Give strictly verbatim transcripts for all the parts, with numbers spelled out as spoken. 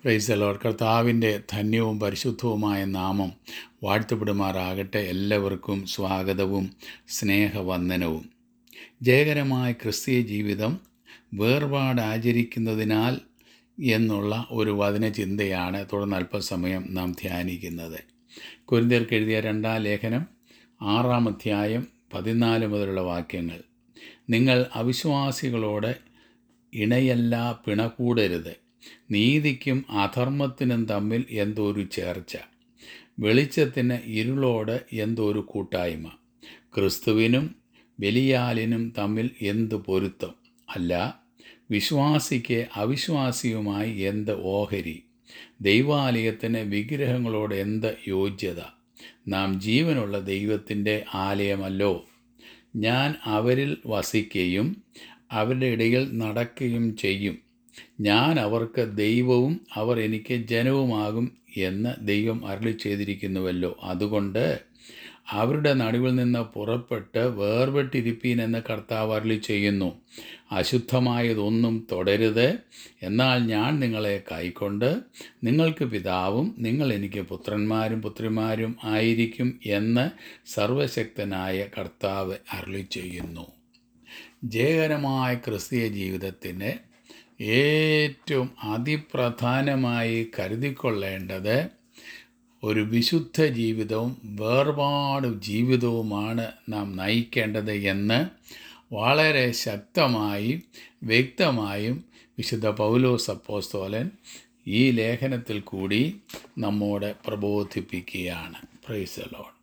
Price the Lord. കർത്താവിൻ്റെ ധന്യവും പരിശുദ്ധവുമായ നാമം വാഴ്ത്തപ്പെടുമാറാകട്ടെ. എല്ലാവർക്കും സ്വാഗതവും സ്നേഹവന്ദനവും. ജയകരമായ ക്രിസ്തീയ ജീവിതം വേർപാടാചരിക്കുന്നതിനാൽ എന്നുള്ള ഒരു വചനചിന്തയാണ് തുടർന്ന് അല്പസമയം നാം ധ്യാനിക്കുന്നത്. കൊരിന്ത്യർക്ക് എഴുതിയ രണ്ടാം ലേഖനം ആറാം അധ്യായം പതിനാല് മുതലുള്ള വാക്യങ്ങൾ. നിങ്ങൾ അവിശ്വാസികളോട് ഇണയല്ല പിണകൂടരുത്. നീതിക്കും അധർമ്മത്തിനും തമ്മിൽ എന്തൊരു ചേർച്ച, വെളിച്ചത്തിന് ഇരുളോട് എന്തൊരു കൂട്ടായ്മ, ക്രിസ്തുവിനും ബെലിയാലിനും തമ്മിൽ എന്ത് പൊരുത്തം, അല്ല വിശ്വാസിക്ക് അവിശ്വാസിയുമായി എന്ത് ഓഹരി, ദൈവാലയത്തിന് വിഗ്രഹങ്ങളോട് എന്ത് യോഗ്യത. നാം ജീവനുള്ള ദൈവത്തിൻ്റെ ആലയമല്ലോ. ഞാൻ അവരിൽ വസിക്കുകയും അവരുടെ ഇടയിൽ നടക്കുകയും ചെയ്യും. ഞാൻ അവർക്ക് ദൈവവും അവർ എനിക്ക് ജനവുമാകും എന്ന് ദൈവം അരുളി ചെയ്തിരിക്കുന്നുവല്ലോ. അതുകൊണ്ട് അവരുടെ നടുവിൽ നിന്ന് പുറപ്പെട്ട് വേർപെട്ടിരിപ്പീൻ എന്ന് കർത്താവ് അരുളി ചെയ്യുന്നു. അശുദ്ധമായതൊന്നും തൊടരുത്. എന്നാൽ ഞാൻ നിങ്ങളെ കൈക്കൊണ്ട് നിങ്ങൾക്ക് പിതാവും നിങ്ങൾ എനിക്ക് പുത്രന്മാരും പുത്രിമാരും ആയിരിക്കും എന്ന് സർവശക്തനായ കർത്താവ് അരുളി ചെയ്യുന്നു. ജയകരമായ ക്രിസ്തീയ ജീവിതത്തിന് ഏറ്റവും അതിപ്രധാനമായി കരുതിക്കൊള്ളേണ്ടത് ഒരു വിശുദ്ധ ജീവിതവും വേർപാട് ജീവിതവുമാണ് നാം നയിക്കേണ്ടത് എന്ന് വളരെ ശക്തമായും വ്യക്തമായും വിശുദ്ധ പൗലോസ് അപ്പോസ്തലൻ ഈ ലേഖനത്തിൽ കൂടി നമ്മോട് പ്രബോധിപ്പിക്കുകയാണ്. Price the Lord.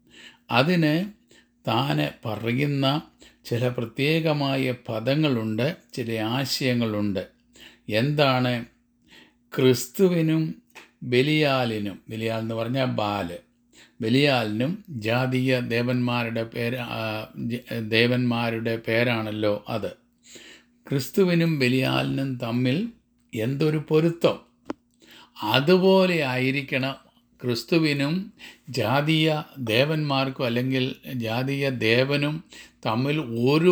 അതിന് താൻ പറയുന്ന ചില പ്രത്യേകമായ പദങ്ങളുണ്ട്, ചില ആശയങ്ങളുണ്ട്. എന്താണ്? ക്രിസ്തുവിനും ബെലിയാലിനും, ബെലിയാൽ എന്ന് പറഞ്ഞാൽ ബാല്, ബെലിയാലിനും ജാതീയ ദേവന്മാരുടെ പേര് ദേവന്മാരുടെ പേരാണല്ലോ അത്. ക്രിസ്തുവിനും ബെലിയാലിനും തമ്മിൽ എന്തൊരു പൊരുത്തം. അതുപോലെ ആയിരിക്കണം ക്രിസ്തുവിനും ജാതീയ ദേവന്മാർക്കും അല്ലെങ്കിൽ ജാതീയ ദേവനും തമ്മിൽ ഒരു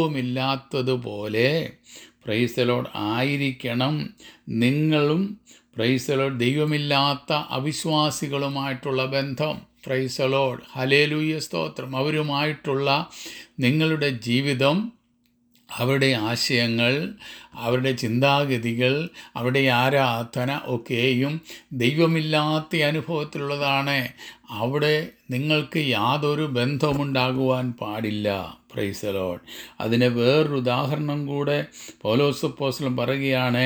ബന്ധവുമില്ലാത്തതുപോലെ പ്രൈസ് ദി ലോർഡ് ആയിരിക്കണം നിങ്ങളും പ്രൈസ് ദി ലോർഡ് ദൈവമില്ലാത്ത അവിശ്വാസികളുമായിട്ടുള്ള ബന്ധം. Praise the Lord. ഹല്ലേലൂയ, സ്തോത്രം. അവരുമായിട്ടുള്ള നിങ്ങളുടെ ജീവിതം, അവരുടെ ആശയങ്ങൾ, അവരുടെ ചിന്താഗതികൾ, അവരുടെ ആരാധന ഒക്കെയും ദൈവമില്ലാത്ത അനുഭവത്തിലുള്ളതാണ്. അവിടെ നിങ്ങൾക്ക് യാതൊരു ബന്ധമുണ്ടാകുവാൻ പാടില്ല. Praise the Lord. അതിന് വേറൊരു ഉദാഹരണം കൂടെ പൗലോസ് അപ്പോസ്തലൻ പറയുകയാണ്.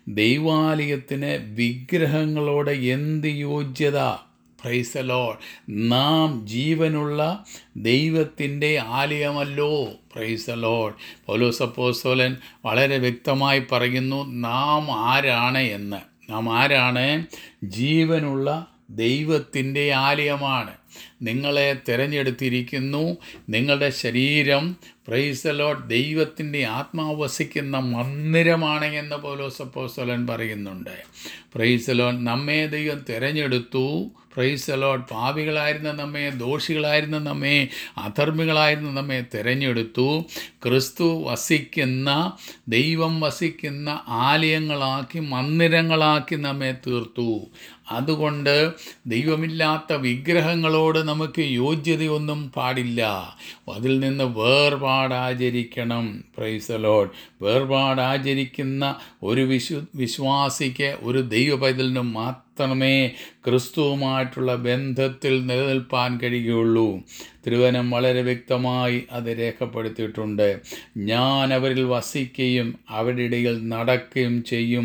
ദൈവാലയത്തിന് വിഗ്രഹങ്ങളോട് എന്ത് യോഗ്യത. Praise the Lord. നാം ജീവനുള്ള ദൈവത്തിൻ്റെ ആലയമല്ലോ. Praise the Lord. പൗലോസ് അപ്പോസ്തലൻ വളരെ വ്യക്തമായി പറയുന്നു നാം ആരാണ് എന്ന്. നാം ആരാണ്? ജീവനുള്ള ദൈവത്തിൻ്റെ ആലയമാണ്. നിങ്ങളെ തിരഞ്ഞെടുത്തിരിക്കുന്നു. നിങ്ങളുടെ ശരീരം പ്രൈസ് ദി ലോർഡ് ദൈവത്തിൻ്റെ ആത്മാവ് വസിക്കുന്ന മന്ദിരമാണ് എന്ന് പൗലോസ് അപ്പോസ്തലൻ പറയുന്നുണ്ട്. Praise the Lord. നമ്മെ ദൈവം തിരഞ്ഞെടുത്തു. Price the Lord. പാപികളായിരുന്ന നമ്മെ, ദോഷികളായിരുന്ന നമ്മെ, അധർമ്മികളായിരുന്ന നമ്മെ തിരഞ്ഞെടുത്തു. ക്രിസ്തു വസിക്കുന്ന, ദൈവം വസിക്കുന്ന ആലയങ്ങളാക്കി, മന്ദിരങ്ങളാക്കി നമ്മെ തീർത്തു. അതുകൊണ്ട് ദൈവമില്ലാത്ത വിഗ്രഹങ്ങളോട് നമുക്ക് യോഗ്യതയൊന്നും പാടില്ല. അതിൽ നിന്ന് വേർപാടാചരിക്കണം. Praise the Lord. വേർപാടാചരിക്കുന്ന ഒരു വിശു വിശ്വാസിക്ക്, ഒരു ദൈവ പൈതലിനും മാത്രമേ ക്രിസ്തുവുമായിട്ടുള്ള ബന്ധത്തിൽ നിലനിൽപ്പാൻ കഴിയുകയുള്ളൂ. തിരുവചനം വളരെ വ്യക്തമായി അത് രേഖപ്പെടുത്തിയിട്ടുണ്ട്. ഞാൻ അവരിൽ വസിക്കുകയും അവരുടെ ഇടയിൽ നടക്കുകയും ചെയ്യും.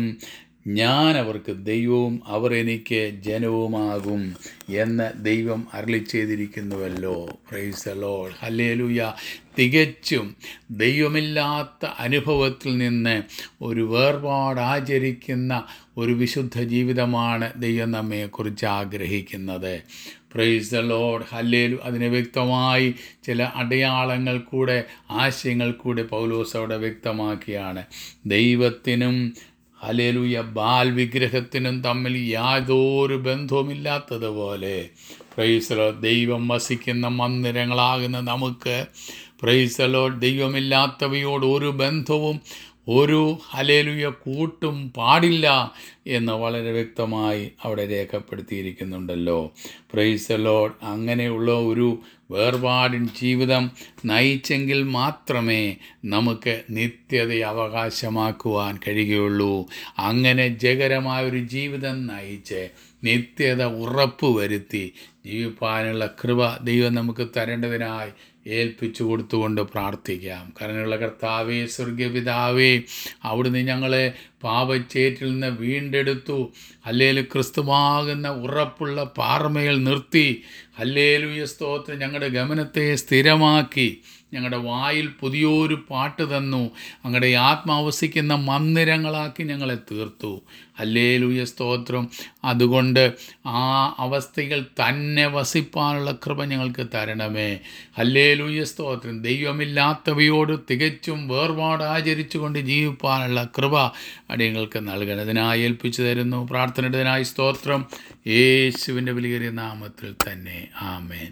ഞാൻ അവർക്ക് ദൈവവും അവർ എനിക്ക് ജനവുമാകും എന്ന് ദൈവം അരുളി ചെയ്തിരിക്കുന്നുവല്ലോ. Praise the Lord. ഹല്ലേലൂയ. തികച്ചും ദൈവമില്ലാത്ത അനുഭവത്തിൽ നിന്ന് ഒരു വേർപാടാചരിക്കുന്ന ഒരു വിശുദ്ധ ജീവിതമാണ് ദൈവം നമ്മെക്കുറിച്ച് ആഗ്രഹിക്കുന്നത്. Praise the Lord. ഹല്ലേലൂയ. അതിന് വ്യക്തമായി ചില അടയാളങ്ങൾ കൂടെ, ആശയങ്ങൾ കൂടെ പൗലോസ് അവിടെ വ്യക്തമാക്കിയാണ്. ദൈവത്തിനും ഹല്ലേലൂയ ബാൽ വിഗ്രഹത്തിനും തമ്മിൽ യാതൊരു ബന്ധവുമില്ലാത്തതുപോലെ പ്രൈസ് ദി ലോർഡ് ദൈവം വസിക്കുന്ന മന്ദിരങ്ങളാകുന്ന നമുക്ക് പ്രൈസ് ദി ലോർഡ് ദൈവമില്ലാത്തവയോട് ഒരു ബന്ധവും ഒരു ഹല്ലേലൂയ കൂട്ടും പാടില്ല എന്ന് വളരെ വ്യക്തമായി അവിടെ രേഖപ്പെടുത്തിയിരിക്കുന്നുണ്ടല്ലോ. Price the Lord. അങ്ങനെയുള്ള ഒരു വേർപാടിൻ ജീവിതം നയിച്ചെങ്കിൽ മാത്രമേ നമുക്ക് നിത്യത അവകാശമാക്കുവാൻ കഴിയുകയുള്ളൂ. അങ്ങനെ ജയകരമായൊരു ജീവിതം നയിച്ച് നിത്യത ഉറപ്പുവരുത്തി ജീവിപ്പാനുള്ള കൃപ ദൈവം നമുക്ക് തരേണ്ടതിനായി ഏൽപ്പിച്ചു കൊടുത്തുകൊണ്ട് പ്രാർത്ഥിക്കാം. കരുണയുള്ള കർത്താവേ, സ്വർഗപിതാവേ, അവിടുന്ന് ഞങ്ങളെ പാപച്ചേറ്റിൽ നിന്ന് വീണ്ടെടുത്തു. ഹല്ലേലൂയ, ക്രിസ്തുവാകുന്ന ഉറപ്പുള്ള പാറമേൽ നിർത്തി. ഹല്ലേലൂയ, സ്തോത്രം. ഞങ്ങളുടെ ഗമനത്തെ സ്ഥിരമാക്കി ഞങ്ങളുടെ വായിൽ പുതിയൊരു പാട്ട് തന്നു. ഞങ്ങളുടെ ആത്മാവസിക്കുന്ന മന്ദിരങ്ങളാക്കി ഞങ്ങളെ തീർത്തു. ഹല്ലേലൂയ, സ്തോത്രം. അതുകൊണ്ട് ആ അവസ്ഥകൾ തന്നെ വസിപ്പാനുള്ള കൃപ ഞങ്ങൾക്ക് തരണമേ. ഹല്ലേലൂയ, സ്തോത്രം. ദൈവമില്ലാത്തവയോട് തികച്ചും വേർപാട് ആചരിച്ചു കൊണ്ട് ജീവിപ്പാനുള്ള കൃപ അടിയങ്ങൾക്ക് നൽകണതിനായി ഏൽപ്പിച്ചു തരുന്നു. പ്രാർത്ഥനയുടേതിനായി സ്തോത്രം. യേശുവിൻ്റെ വലിയ നാമത്തിൽ തന്നെ. ആമേൻ.